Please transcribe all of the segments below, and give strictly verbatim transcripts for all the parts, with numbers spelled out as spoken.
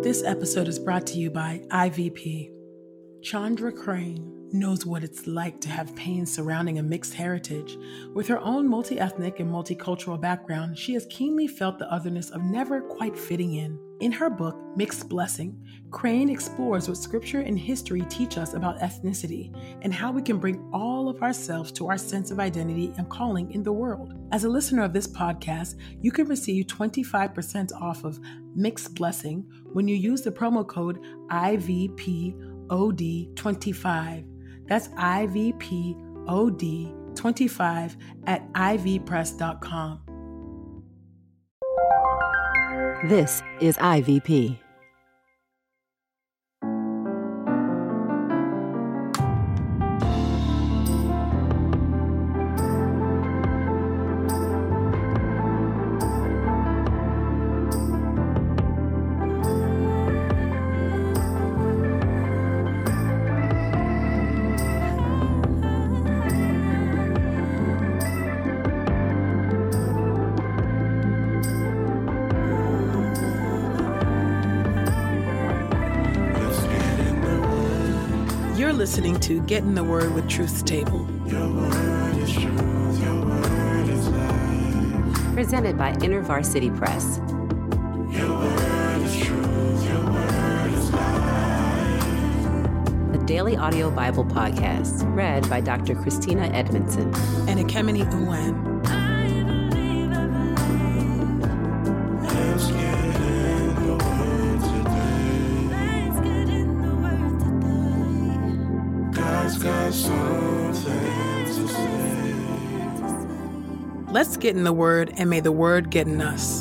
This episode is brought to you by I V P. Chandra Crane knows what it's like to have pain surrounding a mixed heritage. With her own multi-ethnic and multicultural background, she has keenly felt the otherness of never quite fitting in. In her book, Mixed Blessing, Crane explores what scripture and history teach us about ethnicity and how we can bring all of ourselves to our sense of identity and calling in the world. As a listener of this podcast, you can receive twenty-five percent off of Mixed Blessing when you use the promo code I V P O D twenty-five. That's I V P O D twenty-five at I V press dot com. This is I V P. You're listening to Get in the Word with Truth's Table. Your word is truth, your word is life. Presented by InterVarsity Press. Your word is truth, your word is life. A daily audio Bible podcast read by Doctor Christina Edmondson and Ekemini Uwan. Let's get in the word today. Let's get in the word today. God's got something to say. Let's get in the Word, and may the Word get in us.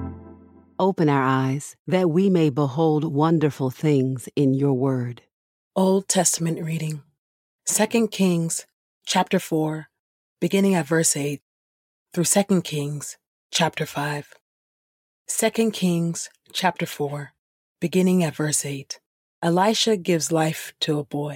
Open our eyes that we may behold wonderful things in your word. Old Testament reading. Second Kings, chapter four, beginning at verse eight, through Second Kings, chapter five. Second Kings, chapter four, beginning at verse eight. Elisha gives life to a boy.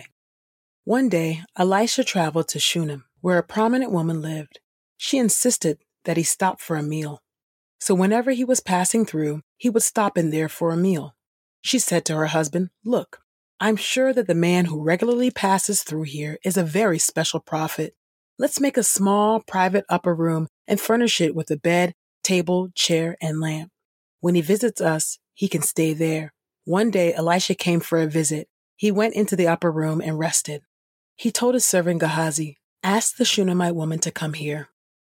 One day, Elisha traveled to Shunem, where a prominent woman lived. She insisted that he stop for a meal. So whenever he was passing through, he would stop in there for a meal. She said to her husband, "Look, I'm sure that the man who regularly passes through here is a very special prophet. Let's make a small private upper room and furnish it with a bed, table, chair, and lamp. When he visits us, he can stay there." One day, Elisha came for a visit. He went into the upper room and rested. He told his servant Gehazi, "Ask the Shunammite woman to come here."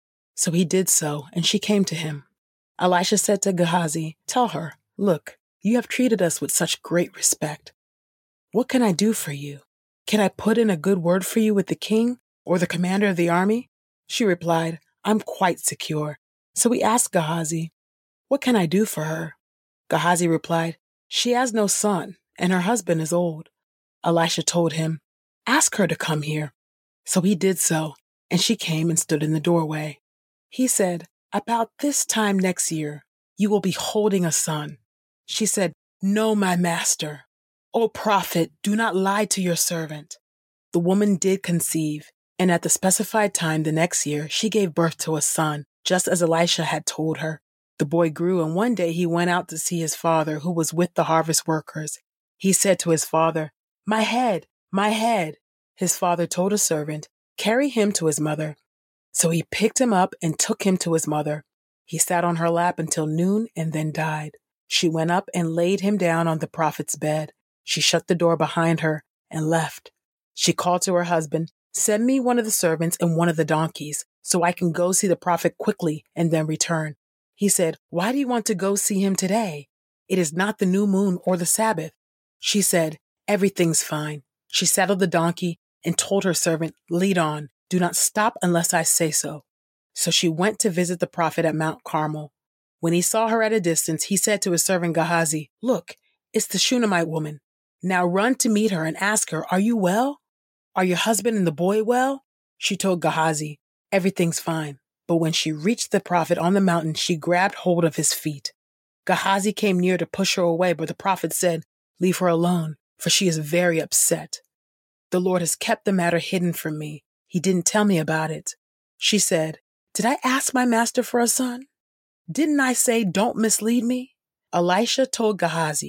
So he did so, and she came to him. Elisha said to Gehazi, "Tell her, look, you have treated us with such great respect. What can I do for you? Can I put in a good word for you with the king or the commander of the army?" She replied, "I'm quite secure." So he asked Gehazi, "What can I do for her?" Gehazi replied, "She has no son, and her husband is old." Elisha told him, "Ask her to come here." So he did so, and she came and stood in the doorway. He said, "About this time next year, you will be holding a son." She said, "No, my master. O prophet, do not lie to your servant." The woman did conceive, and at the specified time the next year, she gave birth to a son, just as Elisha had told her. The boy grew, and one day he went out to see his father, who was with the harvest workers. He said to his father, "My head, my head." His father told a servant, "Carry him to his mother." So he picked him up and took him to his mother. He sat on her lap until noon and then died. She went up and laid him down on the prophet's bed. She shut the door behind her and left. She called to her husband, "Send me one of the servants and one of the donkeys, so I can go see the prophet quickly and then return." He said, "Why do you want to go see him today? It is not the new moon or the Sabbath." She said, "Everything's fine." She saddled the donkey and told her servant, "Lead on. Do not stop unless I say so." So she went to visit the prophet at Mount Carmel. When he saw her at a distance, he said to his servant Gehazi, "Look, it's the Shunammite woman. Now run to meet her and ask her, 'Are you well? Are your husband and the boy well?'" She told Gehazi, "Everything's fine." But when she reached the prophet on the mountain, she grabbed hold of his feet. Gehazi came near to push her away, but the prophet said, "Leave her alone, for she is very upset. The Lord has kept the matter hidden from me. He didn't tell me about it." She said, "Did I ask my master for a son? Didn't I say, 'Don't mislead me'?" Elisha told Gehazi,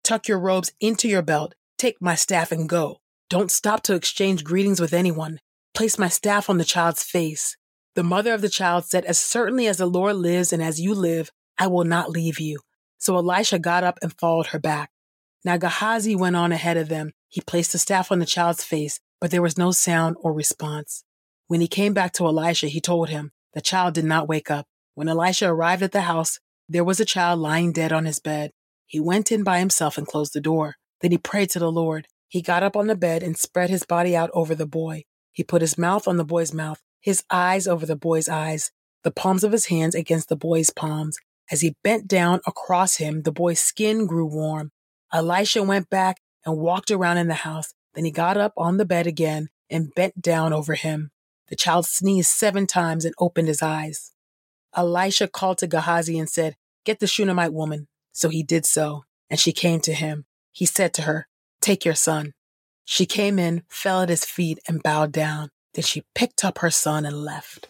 Tuck your robes into your belt. Take my staff and go. Don't stop to exchange greetings with anyone. Place my staff on the child's face." The mother of the child said, "As certainly as the Lord lives and as you live, I will not leave you." So Elisha got up and followed her back. Now Gehazi went on ahead of them. He placed the staff on the child's face, but there was no sound or response. When he came back to Elisha, he told him the child did not wake up. When Elisha arrived at the house, there was a child lying dead on his bed. He went in by himself and closed the door. Then he prayed to the Lord. He got up on the bed and spread his body out over the boy. He put his mouth on the boy's mouth, his eyes over the boy's eyes, the palms of his hands against the boy's palms. As he bent down across him, the boy's skin grew warm. Elisha went back and walked around in the house. Then he got up on the bed again and bent down over him. The child sneezed seven times and opened his eyes. Elisha called to Gehazi and said, "Get the Shunammite woman." So he did so, and she came to him. He said to her, "Take your son." She came in, fell at his feet, and bowed down. Then she picked up her son and left.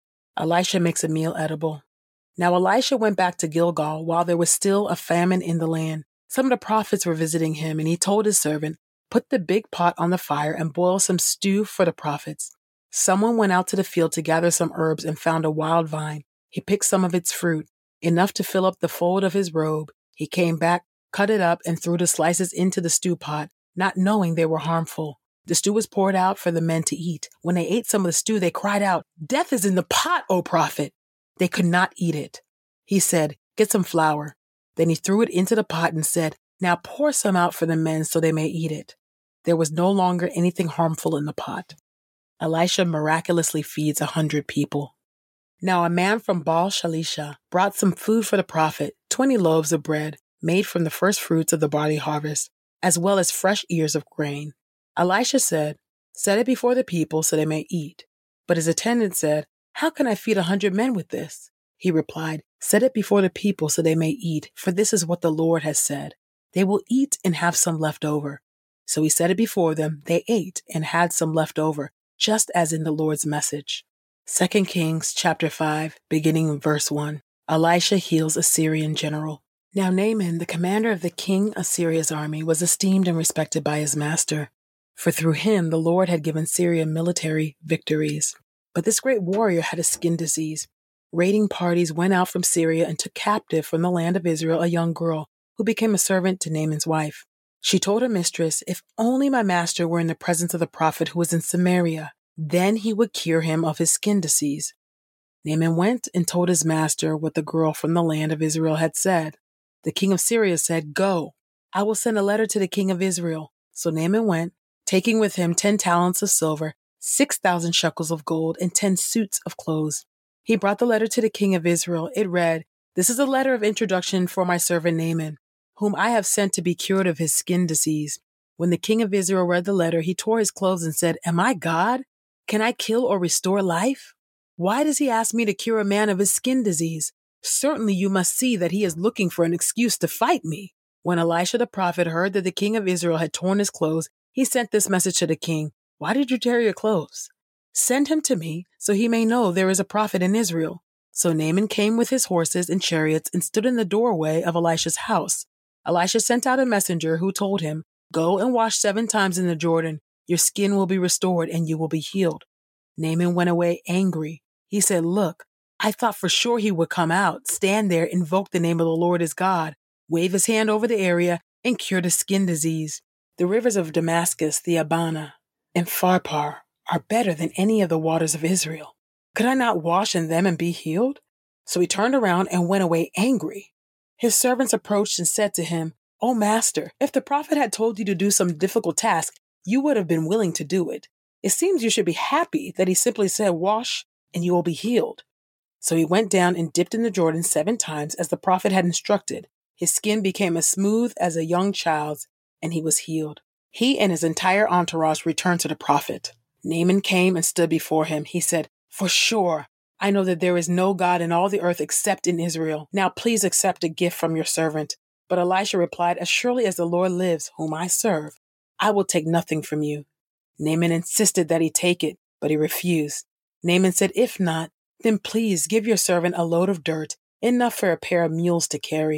Elisha makes a meal edible. Now Elisha went back to Gilgal while there was still a famine in the land. Some of the prophets were visiting him, and he told his servant, "Put the big pot on the fire and boil some stew for the prophets." Someone went out to the field to gather some herbs and found a wild vine. He picked some of its fruit, enough to fill up the fold of his robe. He came back, cut it up, and threw the slices into the stew pot, not knowing they were harmful. The stew was poured out for the men to eat. When they ate some of the stew, they cried out, "Death is in the pot, O prophet!" They could not eat it. He said, "Get some flour." Then he threw it into the pot and said, "Now pour some out for the men so they may eat it." There was no longer anything harmful in the pot. Elisha miraculously feeds a hundred people. Now a man from Baal Shalisha brought some food for the prophet, twenty loaves of bread made from the first fruits of the barley harvest, as well as fresh ears of grain. Elisha said, "Set it before the people so they may eat." But his attendant said, "How can I feed a hundred men with this?" He replied, "Set it before the people so they may eat, for this is what the Lord has said. They will eat and have some left over." So he set it before them. They ate and had some left over, just as in the Lord's message. Second Kings chapter five, beginning in verse one. Elisha heals a Syrian general. Now Naaman, the commander of the king of Syria's army, was esteemed and respected by his master, for through him the Lord had given Syria military victories. But this great warrior had a skin disease. Raiding parties went out from Syria and took captive from the land of Israel a young girl who became a servant to Naaman's wife. She told her mistress, "If only my master were in the presence of the prophet who was in Samaria, then he would cure him of his skin disease." Naaman went and told his master what the girl from the land of Israel had said. The king of Syria said, "Go, I will send a letter to the king of Israel." So Naaman went, taking with him ten talents of silver, six thousand shekels of gold, and ten suits of clothes. He brought the letter to the king of Israel. It read, "This is a letter of introduction for my servant Naaman, whom I have sent to be cured of his skin disease." When the king of Israel read the letter, he tore his clothes and said, "Am I God? Can I kill or restore life? Why does he ask me to cure a man of his skin disease? Certainly you must see that he is looking for an excuse to fight me." When Elisha the prophet heard that the king of Israel had torn his clothes, he sent this message to the king, "Why did you tear your clothes? Send him to me so he may know there is a prophet in Israel." So Naaman came with his horses and chariots and stood in the doorway of Elisha's house. Elisha sent out a messenger who told him, "Go and wash seven times in the Jordan. Your skin will be restored and you will be healed." Naaman went away angry. He said, "Look, I thought for sure he would come out, stand there, invoke the name of the Lord his God, wave his hand over the area, and cure the skin disease. The rivers of Damascus, the Abana, and Pharpar are better than any of the waters of Israel. Could I not wash in them and be healed?" So he turned around and went away angry. His servants approached and said to him, "O master, if the prophet had told you to do some difficult task, you would have been willing to do it. It seems you should be happy that he simply said, 'Wash and you will be healed.'" So he went down and dipped in the Jordan seven times as the prophet had instructed. His skin became as smooth as a young child's, and he was healed. He and his entire entourage returned to the prophet. Naaman came and stood before him. He said, "For sure, I know that there is no God in all the earth except in Israel. Now please accept a gift from your servant." But Elisha replied, "As surely as the Lord lives, whom I serve, I will take nothing from you." Naaman insisted that he take it, but he refused. Naaman said, "If not, then please give your servant a load of dirt, enough for a pair of mules to carry."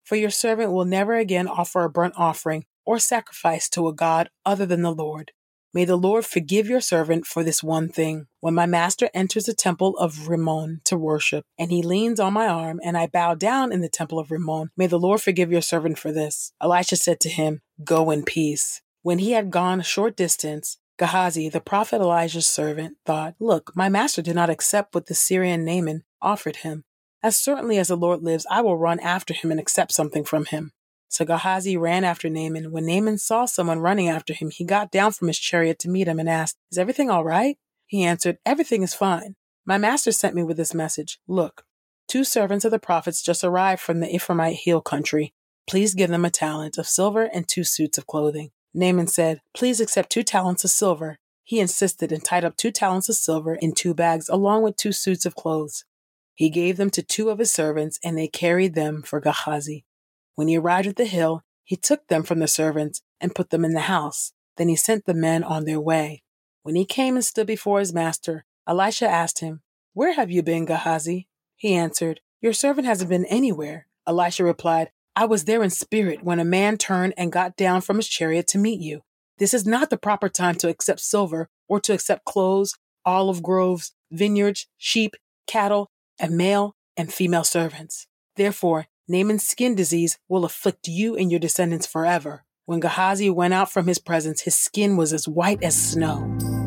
For your servant will never again offer a burnt offering or sacrifice to a god other than the Lord. May the Lord forgive your servant for this one thing. When my master enters the temple of Rimmon to worship, and he leans on my arm, and I bow down in the temple of Rimmon, may the Lord forgive your servant for this." Elisha said to him, "Go in peace." When he had gone a short distance, Gehazi, the prophet Elijah's servant, thought, "Look, my master did not accept what the Syrian Naaman offered him. As certainly as the Lord lives, I will run after him and accept something from him." So Gehazi ran after Naaman. When Naaman saw someone running after him, he got down from his chariot to meet him and asked, "Is everything all right?" He answered, "Everything is fine. My master sent me with this message. Look, two servants of the prophets just arrived from the Ephraimite hill country. Please give them a talent of silver and two suits of clothing." Naaman said, "Please accept two talents of silver." He insisted and tied up two talents of silver in two bags along with two suits of clothes. He gave them to two of his servants, and they carried them for Gehazi. When he arrived at the hill, he took them from the servants and put them in the house. Then he sent the men on their way. When he came and stood before his master, Elisha asked him, "Where have you been, Gehazi?" He answered, "Your servant hasn't been anywhere." Elisha replied, "I was there in spirit when a man turned and got down from his chariot to meet you. This is not the proper time to accept silver or to accept clothes, olive groves, vineyards, sheep, cattle, and male and female servants. Therefore, Naaman's skin disease will afflict you and your descendants forever." When Gehazi went out from his presence, his skin was as white as snow.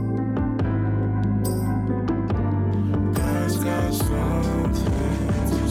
God's got something to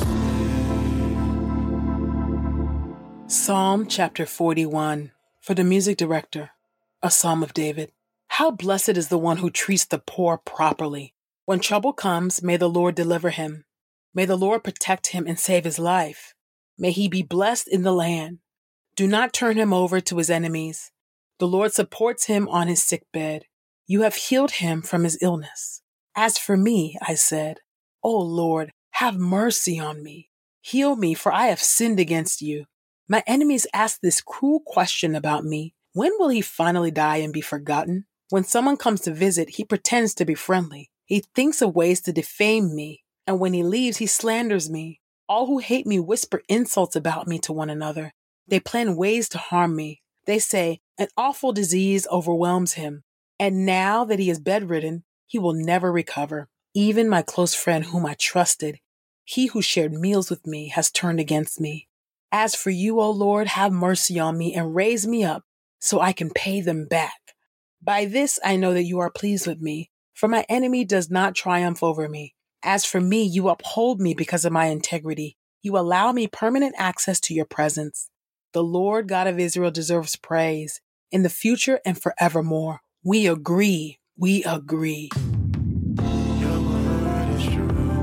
say. Psalm chapter forty-one. For the music director, a psalm of David. How blessed is the one who treats the poor properly. When trouble comes, may the Lord deliver him. May the Lord protect him and save his life. May he be blessed in the land. Do not turn him over to his enemies. The Lord supports him on his sickbed. You have healed him from his illness. As for me, I said, "O Lord, have mercy on me. Heal me, for I have sinned against you." My enemies ask this cruel question about me. When will he finally die and be forgotten? When someone comes to visit, he pretends to be friendly. He thinks of ways to defame me, and when he leaves, he slanders me. All who hate me whisper insults about me to one another. They plan ways to harm me. They say, "An awful disease overwhelms him, and now that he is bedridden, he will never recover." Even my close friend whom I trusted, he who shared meals with me, has turned against me. As for you, O Lord, have mercy on me and raise me up so I can pay them back. By this I know that you are pleased with me, for my enemy does not triumph over me. As for me, you uphold me because of my integrity. You allow me permanent access to your presence. The Lord God of Israel deserves praise in the future and forevermore. We agree. We agree. Your word is true.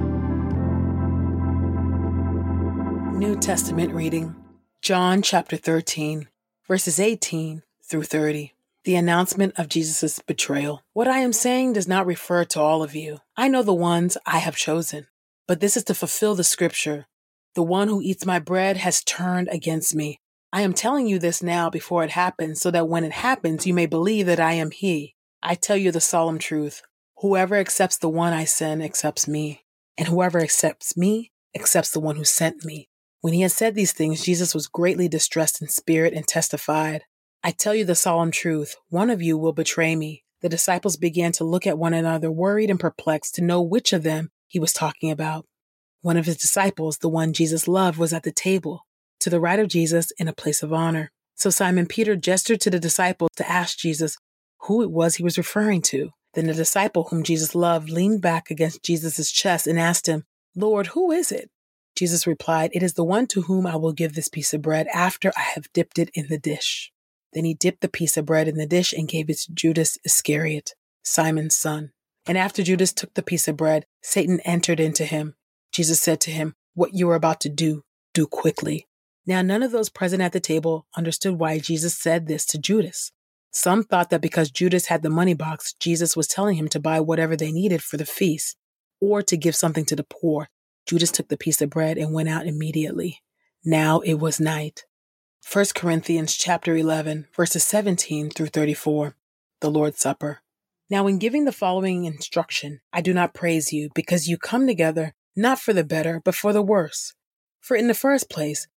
New Testament reading. John chapter thirteen, verses eighteen through thirty. The announcement of Jesus' betrayal. What I am saying does not refer to all of you. I know the ones I have chosen. But this is to fulfill the scripture. The one who eats my bread has turned against me. I am telling you this now before it happens, so that when it happens, you may believe that I am he. I tell you the solemn truth. Whoever accepts the one I send accepts me. And whoever accepts me accepts the one who sent me. When he had said these things, Jesus was greatly distressed in spirit and testified, "I tell you the solemn truth, one of you will betray me." The disciples began to look at one another, worried and perplexed, to know which of them he was talking about. One of his disciples, the one Jesus loved, was at the table, to the right of Jesus in a place of honor. So Simon Peter gestured to the disciples to ask Jesus who it was he was referring to. Then the disciple whom Jesus loved leaned back against Jesus' chest and asked him, "Lord, who is it?" Jesus replied, "It is the one to whom I will give this piece of bread after I have dipped it in the dish." Then he dipped the piece of bread in the dish and gave it to Judas Iscariot, Simon's son. And after Judas took the piece of bread, Satan entered into him. Jesus said to him, "What you are about to do, do quickly." Now none of those present at the table understood why Jesus said this to Judas. Some thought that because Judas had the money box, Jesus was telling him to buy whatever they needed for the feast, or to give something to the poor. Judas took the piece of bread and went out immediately. Now it was night. First Corinthians chapter eleven, verses seventeen through thirty-four, the Lord's Supper. Now in giving the following instruction, I do not praise you, because you come together not for the better, but for the worse. For in the first place,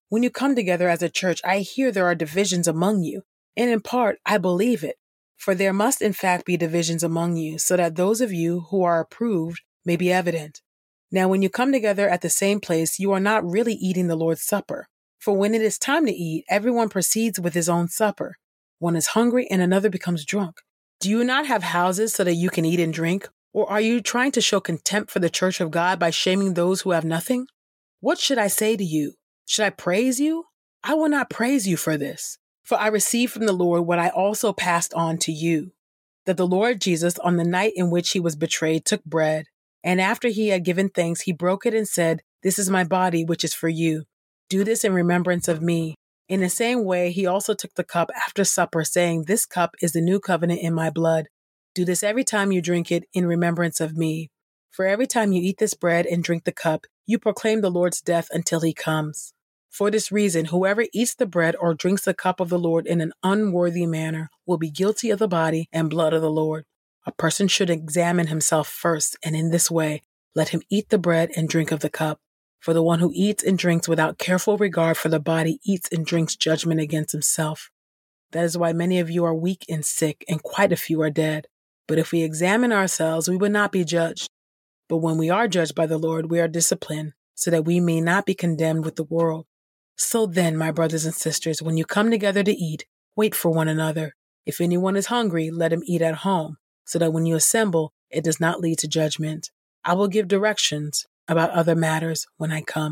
When you come together as a church, I hear there are divisions among you, and in part, I believe it. For there must in fact be divisions among you, so that those of you who are approved may be evident. Now, when you come together at the same place, you are not really eating the Lord's Supper. For when it is time to eat, everyone proceeds with his own supper. One is hungry and another becomes drunk. Do you not have houses so that you can eat and drink? Or are you trying to show contempt for the church of God by shaming those who have nothing? What should I say to you? Should I praise you? I will not praise you for this. For I received from the Lord what I also passed on to you, that the Lord Jesus, on the night in which he was betrayed, took bread, and after he had given thanks, he broke it and said, "This is my body, which is for you. Do this in remembrance of me." In the same way, he also took the cup after supper, saying, "This cup is the new covenant in my blood. Do this every time you drink it in remembrance of me. For every time you eat this bread and drink the cup, you proclaim the Lord's death until he comes. For this reason, whoever eats the bread or drinks the cup of the Lord in an unworthy manner will be guilty of the body and blood of the Lord. A person should examine himself first, and in this way, let him eat the bread and drink of the cup. For the one who eats and drinks without careful regard for the body eats and drinks judgment against himself. That is why many of you are weak and sick, and quite a few are dead. But if we examine ourselves, we will not be judged. But when we are judged by the Lord, we are disciplined, so that we may not be condemned with the world. So then, my brothers and sisters, when you come together to eat, wait for one another. If anyone is hungry, let him eat at home, so that when you assemble, it does not lead to judgment. I will give directions about other matters when I come.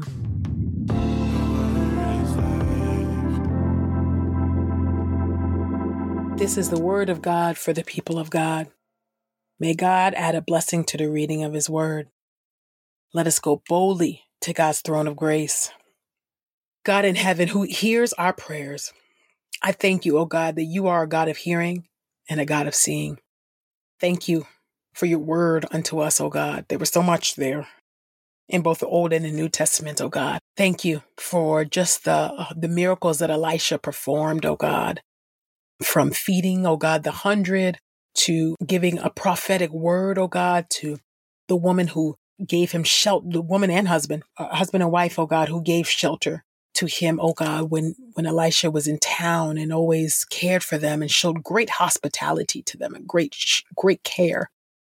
This is the word of God for the people of God. May God add a blessing to the reading of his word. Let us go boldly to God's throne of grace. God in heaven, who hears our prayers, I thank you, O God, that you are a God of hearing and a God of seeing. Thank you for your word unto us, O God. There was so much there in both the Old and the New Testament, O God. Thank you for just the, uh, the miracles that Elisha performed, O God, from feeding, O God, the hundred, to giving a prophetic word, O God, to the woman who gave him shelter, the woman and husband, uh, husband and wife, O God, who gave shelter to him, oh God, when, when Elisha was in town, and always cared for them and showed great hospitality to them and great, great care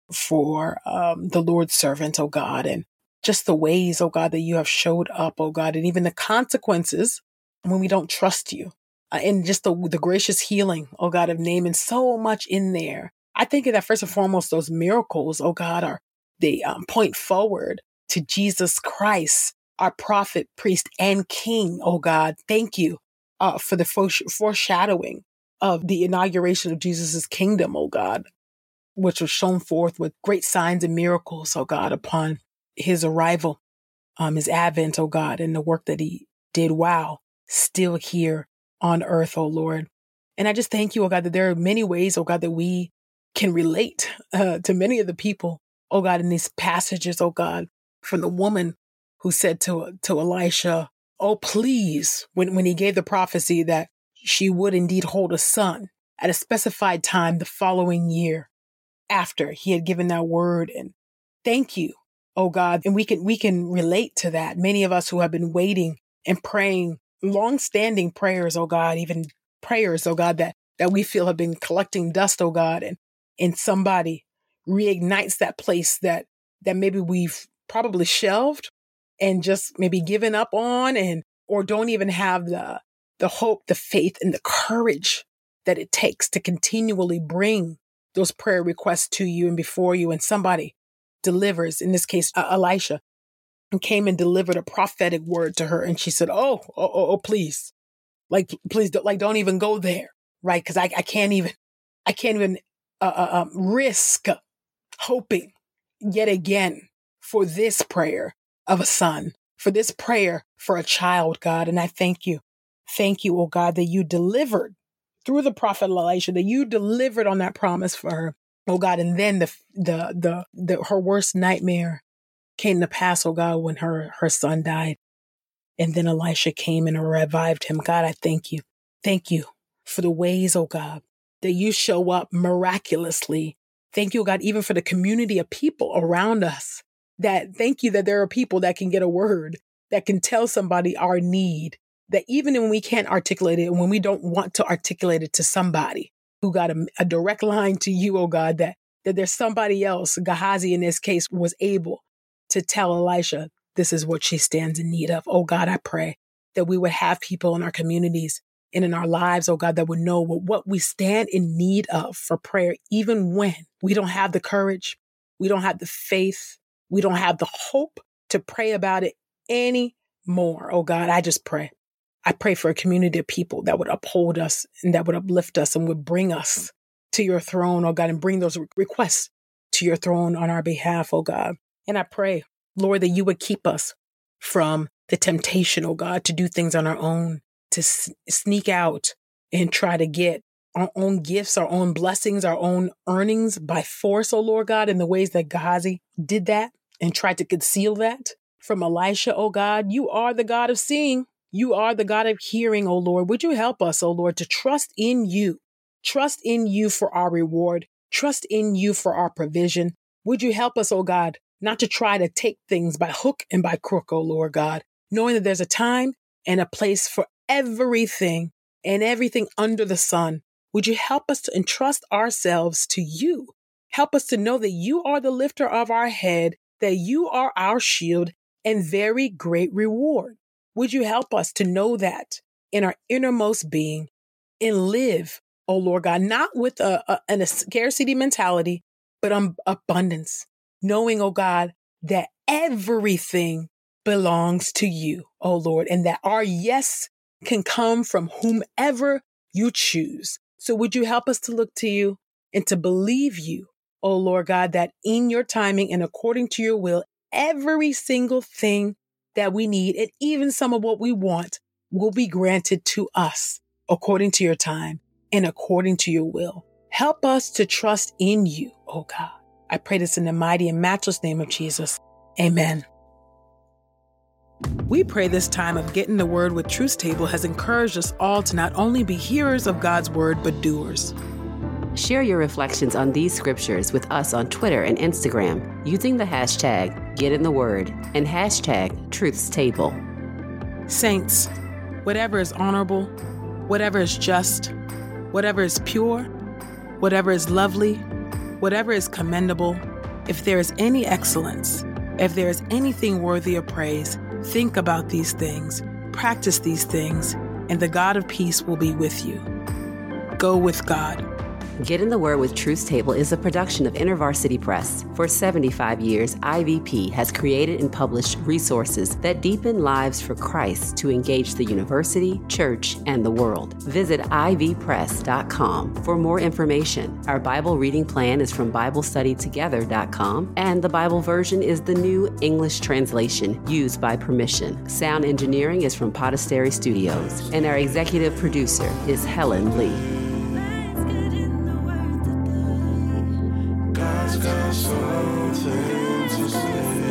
for um, the Lord's servant, oh God, and just the ways, oh God, that you have showed up, oh God, and even the consequences when we don't trust you, uh, and just the, the gracious healing, oh God, of Naaman, so much in there. I think that first and foremost, those miracles, oh God, are they um, point forward to Jesus Christ, our prophet, priest, and king, oh God. Thank you uh, for the foreshadowing of the inauguration of Jesus' kingdom, oh God, which was shown forth with great signs and miracles, oh God, upon his arrival, um, his advent, oh God, and the work that he did. Wow, still here on earth, oh Lord. And I just thank you, oh God, that there are many ways, oh God, that we can relate uh, to many of the people, oh God, in these passages, oh God, from the woman who said to, to Elisha, oh, please, when, when he gave the prophecy that she would indeed hold a son at a specified time the following year after he had given that word. And thank you, oh God. And we can, we can relate to that. Many of us who have been waiting and praying long-standing prayers, oh God, even prayers, oh God, that, that we feel have been collecting dust, oh God, and, and somebody reignites that place that, that maybe we've probably shelved and just maybe given up on, and or don't even have the the hope, the faith, and the courage that it takes to continually bring those prayer requests to you and before you. And somebody delivers, in this case, uh, Elisha, and came and delivered a prophetic word to her. And she said, oh, oh, oh, oh please, like, please, don't, like, don't even go there, right? Because I, I can't even, I can't even uh, uh, um, risk hoping yet again for this prayer of a son, for this prayer for a child, God. And I thank you. Thank you, oh God, that you delivered through the prophet Elisha, that you delivered on that promise for her, oh God. And then the, the, the, the, her worst nightmare came to pass, oh God, when her, her son died. And then Elisha came and revived him. God, I thank you. Thank you for the ways, oh God, that you show up miraculously. Thank you, oh God, even for the community of people around us. That thank you that there are people that can get a word, that can tell somebody our need, that even when we can't articulate it and when we don't want to articulate it to somebody who got a, a direct line to you, oh God, that, that there's somebody else, Gehazi in this case, was able to tell Elisha, this is what she stands in need of. Oh God, I pray that we would have people in our communities and in our lives, oh God, that would know what we stand in need of for prayer, even when we don't have the courage, we don't have the faith, we don't have the hope to pray about it anymore. Oh God, I just pray. I pray for a community of people that would uphold us and that would uplift us and would bring us to your throne, oh God, and bring those requests to your throne on our behalf, oh God. And I pray, Lord, that you would keep us from the temptation, oh God, to do things on our own, to s- sneak out and try to get our own gifts, our own blessings, our own earnings by force, oh Lord God, in the ways that Gehazi did that and tried to conceal that from Elisha, oh God. You are the God of seeing. You are the God of hearing, oh Lord. Would you help us, oh Lord, to trust in you, trust in you for our reward, trust in you for our provision. Would you help us, oh God, not to try to take things by hook and by crook, oh Lord God, knowing that there's a time and a place for everything and everything under the sun. Would you help us to entrust ourselves to you? Help us to know that you are the lifter of our head, that you are our shield and very great reward. Would you help us to know that in our innermost being and live, oh Lord God, not with a, a, an, a scarcity mentality, but um, abundance, knowing, oh God, that everything belongs to you, oh Lord, and that our yes can come from whomever you choose. So would you help us to look to you and to believe you, oh Lord God, that in your timing and according to your will, every single thing that we need and even some of what we want will be granted to us according to your time and according to your will. Help us to trust in you, oh God. I pray this in the mighty and matchless name of Jesus. Amen. We pray this time of Getting the Word with Truth Table has encouraged us all to not only be hearers of God's word, but doers. Share your reflections on these scriptures with us on Twitter and Instagram using the hashtag GetInTheWord and hashtag Truth's Table. Saints, whatever is honorable, whatever is just, whatever is pure, whatever is lovely, whatever is commendable, if there is any excellence, if there is anything worthy of praise, think about these things, practice these things, and the God of peace will be with you. Go with God. Get in the Word with Truth's Table is a production of InterVarsity Press. For seventy-five years, I V P has created and published resources that deepen lives for Christ to engage the university, church, and the world. Visit I V press dot com for more information. Our Bible reading plan is from Bible Study Together dot com, and the Bible version is the new English translation used by permission. Sound engineering is from Podastery Studios, and our executive producer is Helen Lee. God's got something to say.